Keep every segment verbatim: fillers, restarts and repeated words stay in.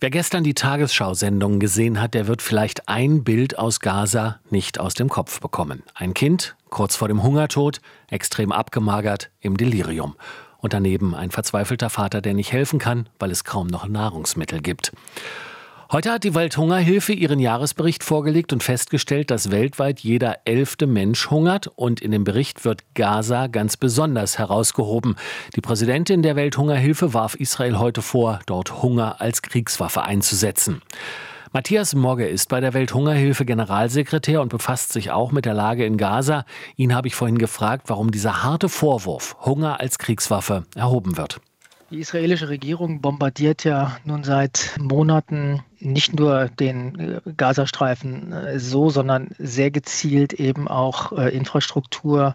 Wer gestern die Tagesschau-Sendung gesehen hat, der wird vielleicht ein Bild aus Gaza nicht aus dem Kopf bekommen. Ein Kind, kurz vor dem Hungertod, extrem abgemagert, im Delirium. Und daneben ein verzweifelter Vater, der nicht helfen kann, weil es kaum noch Nahrungsmittel gibt. Heute hat die Welthungerhilfe ihren Jahresbericht vorgelegt und festgestellt, dass weltweit jeder elfte Mensch hungert. Und in dem Bericht wird Gaza ganz besonders herausgehoben. Die Präsidentin der Welthungerhilfe warf Israel heute vor, dort Hunger als Kriegswaffe einzusetzen. Matthias Mogge ist bei der Welthungerhilfe Generalsekretär und befasst sich auch mit der Lage in Gaza. Ihn habe ich vorhin gefragt, warum dieser harte Vorwurf, Hunger als Kriegswaffe, erhoben wird. Die israelische Regierung bombardiert ja nun seit Monaten nicht nur den Gazastreifen so, sondern sehr gezielt eben auch Infrastruktur,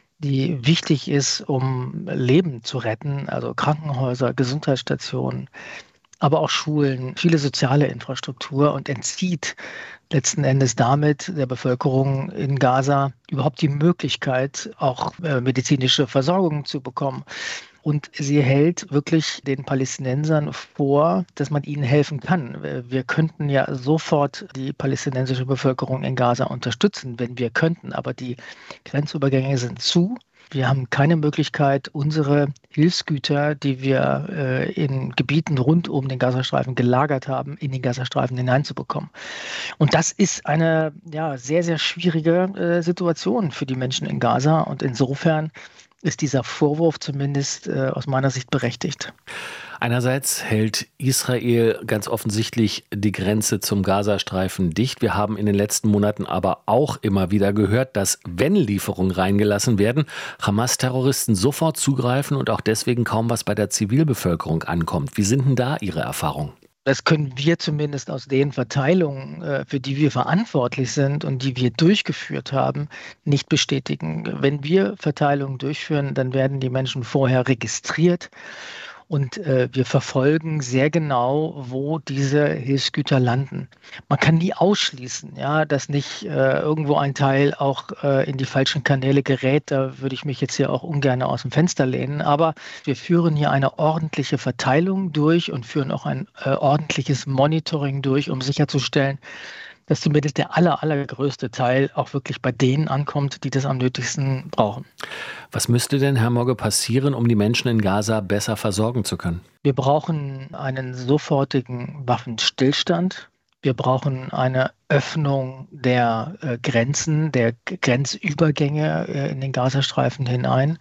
die wichtig ist, um Leben zu retten, also Krankenhäuser, Gesundheitsstationen, aber auch Schulen, viele soziale Infrastruktur und entzieht letzten Endes damit der Bevölkerung in Gaza überhaupt die Möglichkeit, auch medizinische Versorgung zu bekommen. Und sie hält wirklich den Palästinensern vor, dass man ihnen helfen kann. Wir könnten ja sofort die palästinensische Bevölkerung in Gaza unterstützen, wenn wir könnten. Aber die Grenzübergänge sind zu. Wir haben keine Möglichkeit, unsere Hilfsgüter, die wir äh, in Gebieten rund um den Gazastreifen gelagert haben, in den Gazastreifen hineinzubekommen. Und das ist eine ja, sehr, sehr schwierige äh, Situation für die Menschen in Gaza. Und insofern ist dieser Vorwurf zumindest äh, aus meiner Sicht berechtigt. Einerseits hält Israel ganz offensichtlich die Grenze zum Gazastreifen dicht. Wir haben in den letzten Monaten aber auch immer wieder gehört, dass, wenn Lieferungen reingelassen werden, Hamas-Terroristen sofort zugreifen und auch deswegen kaum was bei der Zivilbevölkerung ankommt. Wie sind denn da Ihre Erfahrungen? Das können wir zumindest aus den Verteilungen, für die wir verantwortlich sind und die wir durchgeführt haben, nicht bestätigen. Wenn wir Verteilungen durchführen, dann werden die Menschen vorher registriert. Und äh, wir verfolgen sehr genau, wo diese Hilfsgüter landen. Man kann nie ausschließen, ja, dass nicht äh, irgendwo ein Teil auch äh, in die falschen Kanäle gerät. Da würde ich mich jetzt hier auch ungern aus dem Fenster lehnen. Aber wir führen hier eine ordentliche Verteilung durch und führen auch ein äh, ordentliches Monitoring durch, um sicherzustellen, dass zumindest der aller, allergrößte Teil auch wirklich bei denen ankommt, die das am nötigsten brauchen. Was müsste denn, Herr Mogge, passieren, um die Menschen in Gaza besser versorgen zu können? Wir brauchen einen sofortigen Waffenstillstand. Wir brauchen eine Öffnung der äh, Grenzen, der G- Grenzübergänge äh, in den Gazastreifen hinein.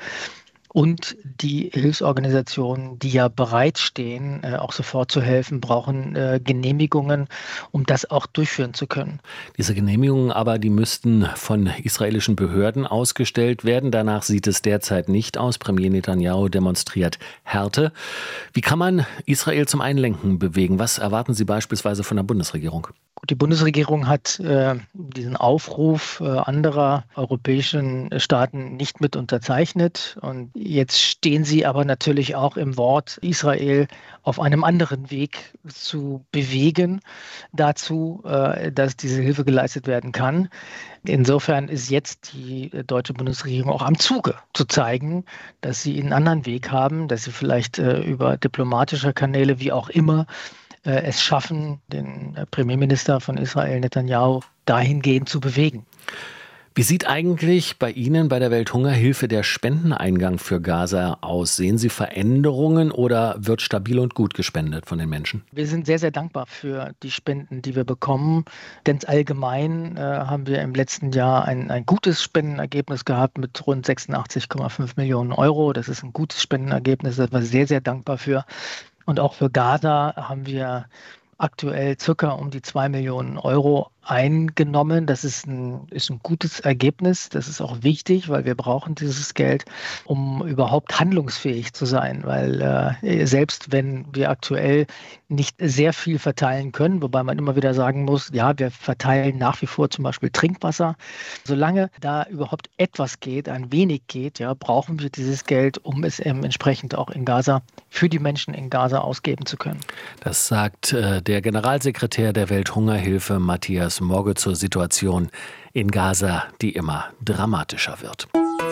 Und die Hilfsorganisationen, die ja bereitstehen, äh, auch sofort zu helfen, brauchen äh, Genehmigungen, um das auch durchführen zu können. Diese Genehmigungen aber, die müssten von israelischen Behörden ausgestellt werden. Danach sieht es derzeit nicht aus. Premier Netanyahu demonstriert Härte. Wie kann man Israel zum Einlenken bewegen? Was erwarten Sie beispielsweise von der Bundesregierung? Die Bundesregierung hat äh, diesen Aufruf äh, anderer europäischen Staaten nicht mit unterzeichnet. Und jetzt stehen sie aber natürlich auch im Wort, Israel auf einem anderen Weg zu bewegen dazu, äh, dass diese Hilfe geleistet werden kann. Insofern ist jetzt die deutsche Bundesregierung auch am Zuge, zu zeigen, dass sie einen anderen Weg haben, dass sie vielleicht äh, über diplomatische Kanäle, wie auch immer, es schaffen, den Premierminister von Israel, Netanyahu, dahingehend zu bewegen. Wie sieht eigentlich bei Ihnen bei der Welthungerhilfe der Spendeneingang für Gaza aus? Sehen Sie Veränderungen oder wird stabil und gut gespendet von den Menschen? Wir sind sehr, sehr dankbar für die Spenden, die wir bekommen. Ganz allgemein äh, haben wir im letzten Jahr ein, ein gutes Spendenergebnis gehabt mit rund sechsundachtzig Komma fünf Millionen Euro. Das ist ein gutes Spendenergebnis, da sind wir sehr, sehr dankbar für. Und auch für Gaza haben wir aktuell circa um die zwei Millionen Euro eingenommen. Das ist ein, ist ein gutes Ergebnis. Das ist auch wichtig, weil wir brauchen dieses Geld, um überhaupt handlungsfähig zu sein. Weil äh, selbst wenn wir aktuell nicht sehr viel verteilen können, wobei man immer wieder sagen muss, ja, wir verteilen nach wie vor zum Beispiel Trinkwasser. Solange da überhaupt etwas geht, ein wenig geht, ja, brauchen wir dieses Geld, um es ähm, entsprechend auch in Gaza für die Menschen in Gaza ausgeben zu können. Das sagt äh, der Generalsekretär der Welthungerhilfe, Matthias Mogge, zur Situation in Gaza, die immer dramatischer wird.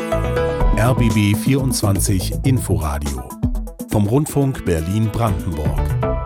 R B B vierundzwanzig Inforadio vom Rundfunk Berlin-Brandenburg.